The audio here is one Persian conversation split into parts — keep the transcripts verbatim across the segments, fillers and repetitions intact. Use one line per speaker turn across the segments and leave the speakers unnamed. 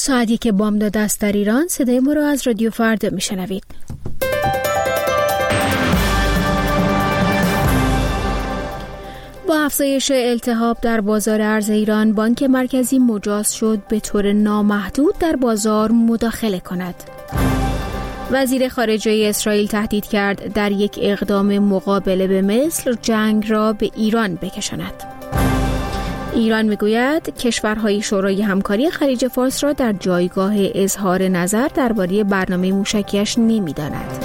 ساعتی که بامداد است در ایران، صدای ما را از رادیو فردا میشنوید. با افزایش التهاب در بازار ارز ایران، بانک مرکزی مجاز شد به طور نامحدود در بازار مداخله کند. وزیر خارجه اسرائیل تهدید کرد در یک اقدام مقابله به مصر جنگ را به ایران بکشاند. ایران میگوید کشورهای شورای همکاری خلیج فارس را در جایگاه اظهار نظر درباره برنامه موشکیش نمی‌داند.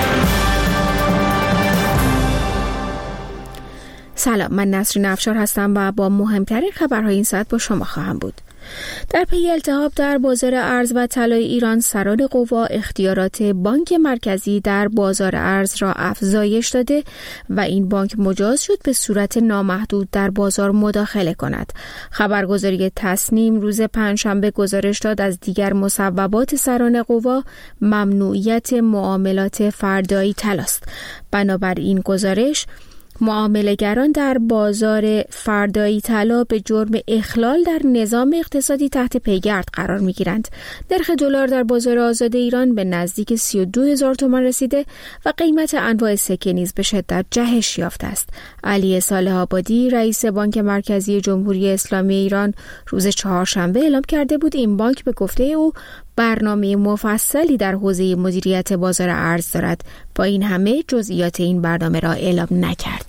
سلام، من نسرین افشار هستم و با مهمترین خبرهای این ساعت با شما خواهم بود. در پی التهاب در بازار ارز و طلای ایران، سران قوا اختیارات بانک مرکزی در بازار ارز را افزایش داده و این بانک مجاز شد به صورت نامحدود در بازار مداخله کند. خبرگزاری تصنیم روز پنجشنبه گزارش داد از دیگر مصوبات سران قوا ممنوعیت معاملات فردایی طلاست. بنابر این گزارش، معامله‌گران در بازار فردایی طلا به جرم اخلال در نظام اقتصادی تحت پیگرد قرار می‌گیرند. نرخ دلار در بازار آزاد ایران به نزدیک سی و دو هزار تومان رسیده و قیمت انواع سکه نیز به شدت جهش یافته است. علی صالح آبادی، رئیس بانک مرکزی جمهوری اسلامی ایران، روز چهارشنبه اعلام کرده بود این بانک به گفته او برنامه مفصلی در حوزه مدیریت بازار ارز دارد. با این همه جزئیات این برنامه را اعلام نکرد.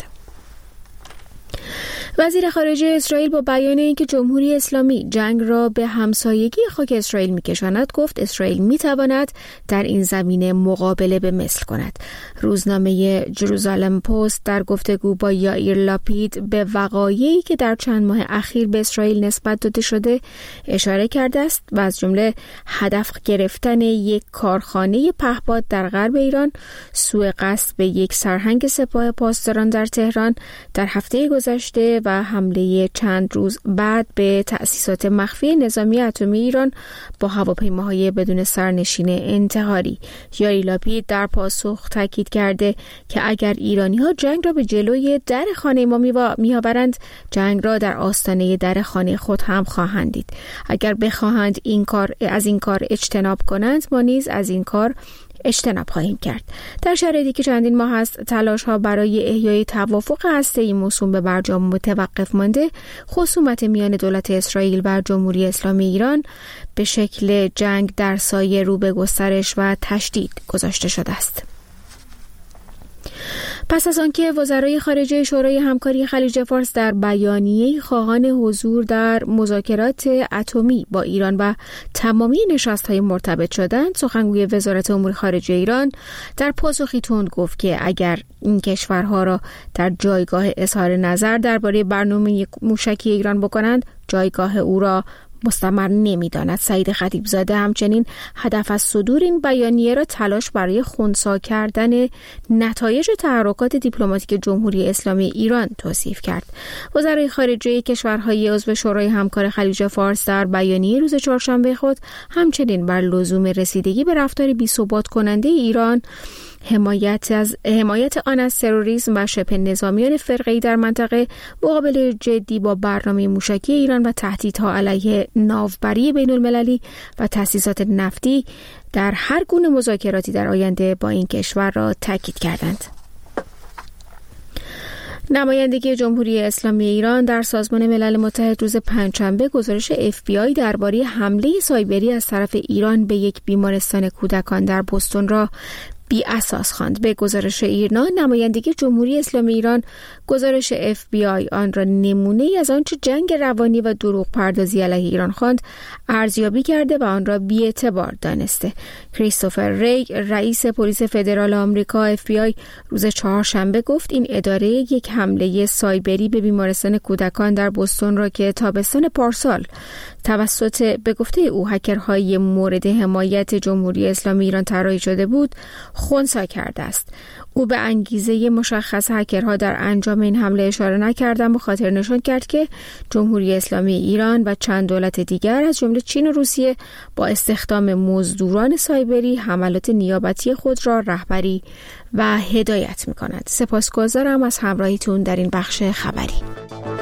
وزیر خارجه اسرائیل با بیان اینکه جمهوری اسلامی جنگ را به همسایگی خاک اسرائیل می‌کشاند، گفت اسرائیل می‌تواند در این زمینه مقابله به مثل کند. روزنامه جروزالم پست در گفتگو با یائیر لاپید به وقایعی که در چند ماه اخیر به اسرائیل نسبت داده شده اشاره کرده است و از جمله هدف گرفتن یک کارخانه پهپاد در غرب ایران، سوء قصد به یک سرهنگ سپاه پاسداران در تهران در هفته گذشته و حمله چند روز بعد به تأسیسات مخفی نظامی اتمی ایران با هواپیماهای بدون سرنشین انتحاری. یائیر لاپید در پاسخ تاکید کرده که اگر ایرانی‌ها جنگ را به جلوی در خانه ما می‌آورند، جنگ را در آستانه در خانه خود هم خواهند دید. اگر بخواهند این کار از این کار اجتناب کنند، ما نیز از این کار اجتناب خواهیم کرد. در شرایطی که چندین ماه است تلاش‌ها برای احیای توافق هسته‌ای موسوم به برجام متوقف مانده، خصومت میان دولت اسرائیل و جمهوری اسلامی ایران به شکل جنگ در سایه رو به گسترش و تشدید گذاشته شده است. پس از آنکه وزرای خارجه شورای همکاری خلیج فارس در بیانیه‌ای خواهان حضور در مذاکرات اتمی با ایران و تمامی نشست‌های مرتبط شدند، سخنگوی وزارت امور خارجه ایران در پاسخی تند گفت که اگر این کشورها را در جایگاه اظهار نظر درباره برنامه موشکی ایران بکنند، جایگاه او را مستمر نمی‌داند. سعید خطیبزاده همچنین هدف از صدور این بیانیه را تلاش برای خنثی کردن نتایج تحرکات دیپلماتیک جمهوری اسلامی ایران توصیف کرد. وزرای خارجه کشورهای عضو شورای همکار خلیج فارس در بیانیه روز چهارشنبه خود همچنین بر لزوم رسیدگی به رفتار بی‌ثبات کننده ایران، حمایت از حمایت آن از تروریسم و شبه نظامیان فرقه‌ای در منطقه، مقابله جدی با برنامه موشکی ایران و تهدیدها علیه ناوبری بین‌المللی و تأسیسات نفتی در هر گونه مذاکراتی در آینده با این کشور را تاکید کردند. نمایندگی جمهوری اسلامی ایران در سازمان ملل متحد روز پنجشنبه گزارش اف بی آی درباره حمله سایبری از طرف ایران به یک بیمارستان کودکان در بوستون را بی اساس خواند. به گزارش ایرنا، نمایندگی جمهوری اسلامی ایران گزارش اف بی آی آن را نمونه‌ای از آنچه جنگ روانی و دروغ پردازی علیه ایران خواند ارزیابی کرده و آن را بی‌اعتبار دانسته. کریستوفر ری، رئیس پلیس فدرال آمریکا اف بی آی، روز چهارشنبه گفت این اداره یک حمله سایبری به بیمارستان کودکان در بوستون را که تابستان پارسال توسط به گفته او هکرهای مورد حمایت جمهوری اسلامی ایران طراحی شده بود، خنثی کرده است. او به انگیزه مشخص هکرها در انجام این حمله اشاره نکردند و خاطر نشان کرد که جمهوری اسلامی ایران و چند دولت دیگر از جمله چین و روسیه با استخدام مزدوران سایبری حملات نیابتی خود را رهبری و هدایت می‌کنند. سپاسگزارم از همراهیتون در این بخش خبری.